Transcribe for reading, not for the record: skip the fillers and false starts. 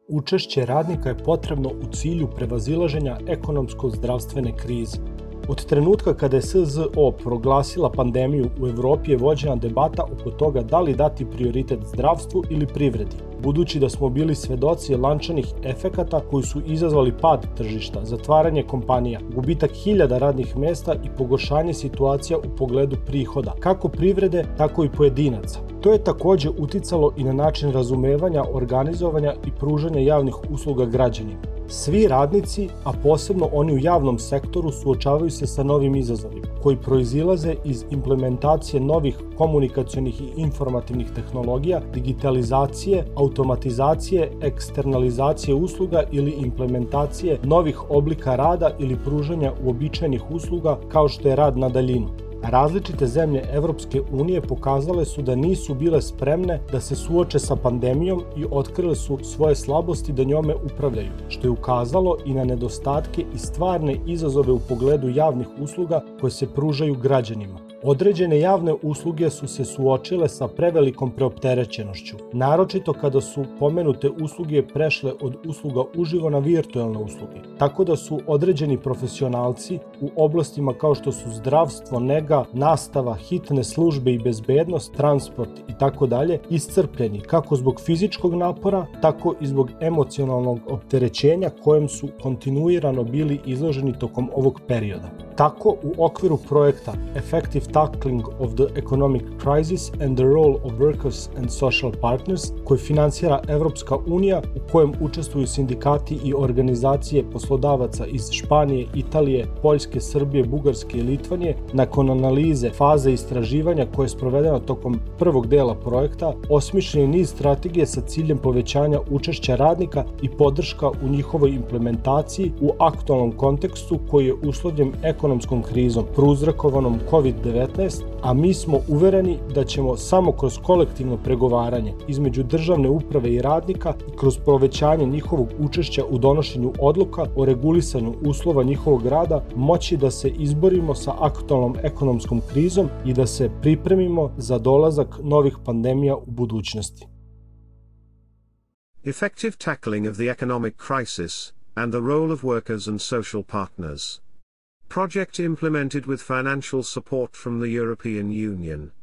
Učešće radnika je potrebno u cilju prevazilaženja ekonomsko-zdravstvene krize. Od trenutka kada je SZO proglasila pandemiju, u Evropi je vođena debata oko toga da li dati prioritet zdravstvu ili privredi, budući da smo bili svedoci lančanih efekata koji su izazvali pad tržišta, zatvaranje kompanija, gubitak hiljada radnih mesta i pogoršanje situacija u pogledu prihoda, kako privrede, tako i pojedinaca. To je takođe uticalo i na način razumevanja, organizovanja i pružanja javnih usluga građanima. Svi radnici, a posebno oni u javnom sektoru, suočavaju se sa novim izazovima, koji proizilaze iz implementacije novih komunikacionih i informativnih tehnologija, digitalizacije, automatizacije, eksternalizacije usluga ili implementacije novih oblika rada ili pružanja uobičajenih usluga kao što je rad na daljinu. Različite zemlje Evropske unije pokazale su da nisu bile spremne da se suoče sa pandemijom i otkrile su svoje slabosti da njome upravljaju, što je ukazalo i na nedostatke i stvarne izazove u pogledu javnih usluga koje se pružaju građanima. Određene javne usluge su se suočile sa prevelikom preopterećenošću, naročito kada su pomenute usluge prešle od usluga uživo na virtualne usluge, tako da su određeni profesionalci u oblastima kao što su zdravstvo, nega, nastava, hitne službe i bezbednost, transport itd. Iscrpljeni kako zbog fizičkog napora, tako i zbog emocionalnog opterećenja kojem su kontinuirano bili izloženi tokom ovog perioda. Tako, u okviru projekta Effective Tackling of the Economic Crisis and the Role of Workers and Social Partners, koji finansira Evropska unija, u kojem učestvuju sindikati i organizacije poslodavaca iz Španije, Italije, Poljske, Srbije, Bugarske i Litvanije, nakon analize faze istraživanja koje je sprovedeno tokom prvog dela projekta, osmišljen je niz strategije sa ciljem povećanja učešća radnika i podrška u njihovoj implementaciji u aktualnom kontekstu koji je uslovljen ekonomskom krizom prouzrokovanom COVID-19, a mi smo uvereni da ćemo samo kroz kolektivno pregovaranje između državne uprave i radnika i kroz povećanje njihovog učešća u donošenju odluka o regulisanju uslova njihovog rada moći da se izborimo sa aktualnom ekonomskom krizom i da se pripremimo za dolazak novih pandemija u budućnosti. Effective tackling of the economic crisis and the role of workers and social partners. Project implemented with financial support from the European Union.